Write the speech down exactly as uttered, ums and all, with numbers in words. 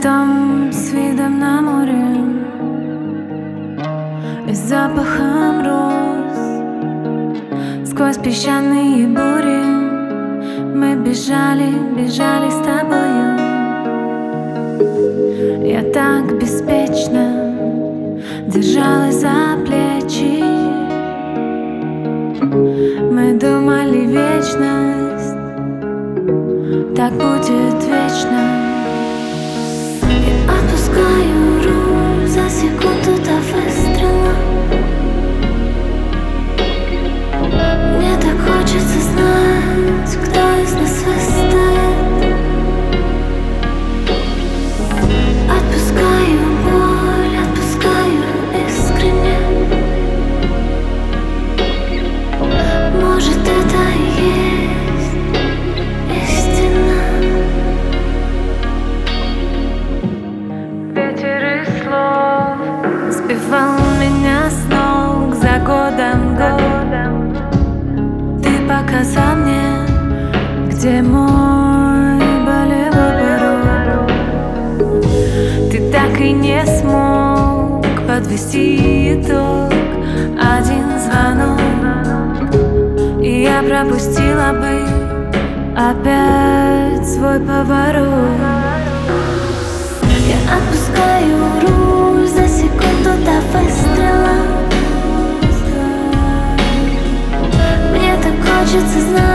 дом с видом на море и запахом роз. Сквозь песчаные бури мы бежали, бежали с тобою. Я так беспечно держалась за плечи. Мы думали, вечность так будет вечно. Я отпускаю руль за секунду до выстрела. Мне так хочется знать, кто из нас выстоит. Отпускаю боль, отпускаю искренне. Может, это и есть истина. Ветер из слов сбивал меня с ног за годом год. Ты показал мне, где мой болевой порог. Ты так и не смог подвести итог. Один звонок, и я пропустила бы опять свой поворот. Я отпускаю руль за секунду до выстрела. Мне так хочется знать,